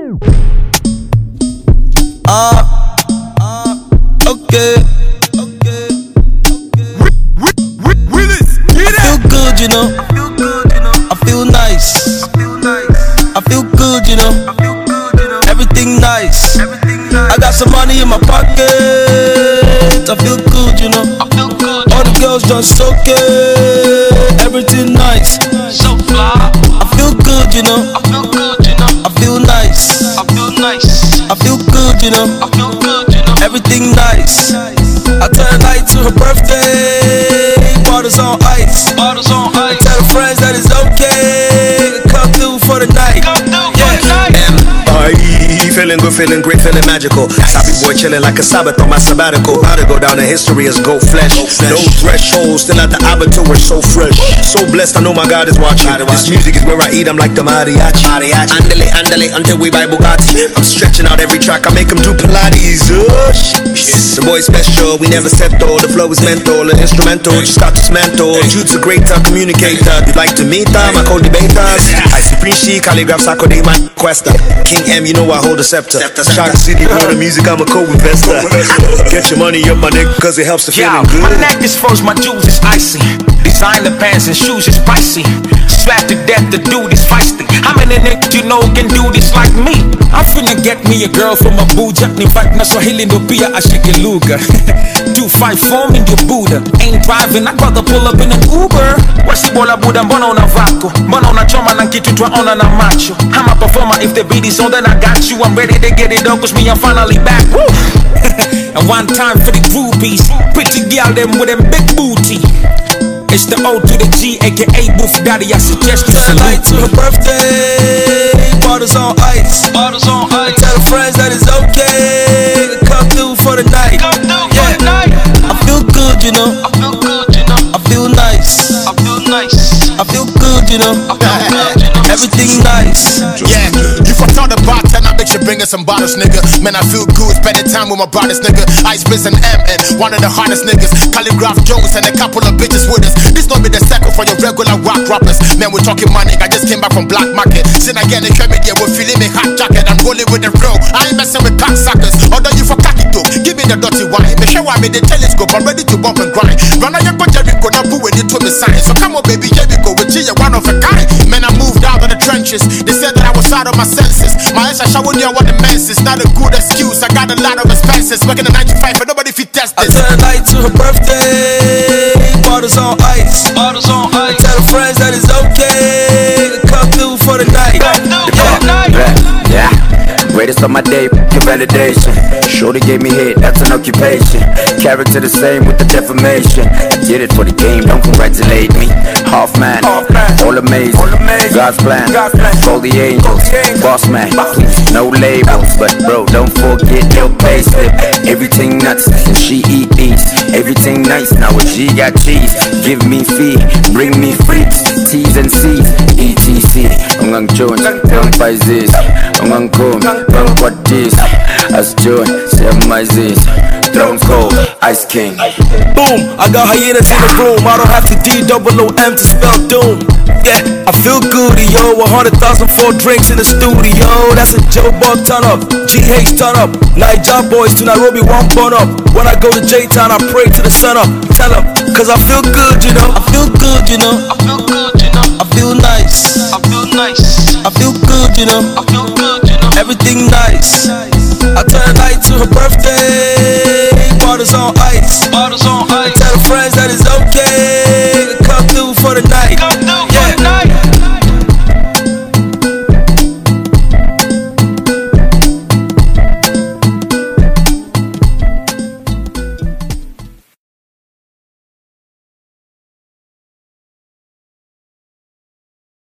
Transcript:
Okay. I feel good, you know. I feel nice. I feel good, you know. Everything nice. I got some money in my pocket. I feel good, you know. All the girls just okay. Everything nice. So fly. I feel good, you know. I feel nice. I feel good, you know. Everything nice. I turn light to her birthday. Bottles on ice. I tell her friends that it's okay. Come through for the night. Feeling good, feeling great, feeling magical. Sappy boy chilling like a Sabbath on my sabbatical. About to go down in history as gold flesh. No threshold, still at the abattoir, so fresh. So blessed, I know my God is watching. This music is where I eat, I'm like the mariachi. Andale, andale, until we buy Bugatti. I'm stretching out every track, I make them do Pilates. The boy special, we never settle. The flow is mental, an instrumental, just got dismantled. Jude's a greater communicator. You'd like to meet them, I call debaters. I supreme she, calligraph, Sakode, man, quester. King M, you know I hold a scepter. Shock City, for the music, I'm a co-investor. Get your money up my neck, cause it helps the feeling good. My neck is froze, my jewels is icy. Designer pants and shoes is pricey. Strapped to death, the dude is feisty. How many niggas you know can do this like me? I'm finna get me a girl from Abuja. In fact, na Swahili ndo pia ashike lugha. 254 in your Buddha. Ain't driving, I'd rather pull up in an Uber. Wasi bola buda, mbona una vako? Mbona unachoma na kitu twaona na macho? I'm a performer, if the beat is on then I got you. I'm ready to get it on, cause me I'm finally back. Woo! And one time for the groupies. Pretty girl them with them big booty. It's the O to the G, aka Boof Daddy. I suggest you turn light to her birthday. Bottles on ice. I tell her friends that it's okay. Come through for the night. I feel good, you know. I feel nice. I feel good, you know. Everything nice. Yeah, you for tell the bartender, make sure bring us some bottles, nigga. Man, I feel good spending time with my brothers, nigga. Ice Biz and MN, one of the hardest niggas. Calligraph Jones and a couple of bitches with us. This don't be the second for your regular rock rappers. Man, we're talking money. I just came back from Black Market. Sin again, they came in here with feeling me hot jacket. I'm rolling with the flow. I ain't messing with cocksuckers. Although you for cocky dope, give me the dirty wine. Make sure I made the telescope. I'm ready to bump and grind. Run on your Jericho, now boo when you told me sign. So come on, baby, here we go. With you, one of a kind. Man, I moved out of the trenches. They said that I was out of my senses. My eyes are showing you what the mess is. Not a good excuse. I got a lot of expenses. Working in 95, but nobody fit test this. I turn light to her birthday. Bottles on ice. I tell her friends that it's okay. Come through for the night. Yeah. Greatest of my day, your validation. Shorty gave me head, that's an occupation. Character the same with the defamation. Did it for the game, don't congratulate me. Half man, all amazing. God's plan, call the angels. Boss man, please, no labels. But bro, don't forget your payslip. Everything nuts, and she eat these. Everything nice, now a G got cheese. Give me fee, bring me freaks. T's and C's, ETC. Ungang Jones, don't buy this. Ungang Kom, don't what this. As John, say my this. Throne cold, Ice King. Boom, I got hyenas in the room. I don't have to D-O-O-M to spell doom. Yeah, I feel good, yo. 100,000 for drinks in the studio. That's a Joe Buck turn up. GH turn up. Niger boys to Nairobi, one bun up. When I go to J-Town, I pray to the sun up. Tell them, cause I feel good, you know. I feel good, you know. I feel nice. I feel good, you know. Everything nice. I turn light to her birthday. Bottles on ice.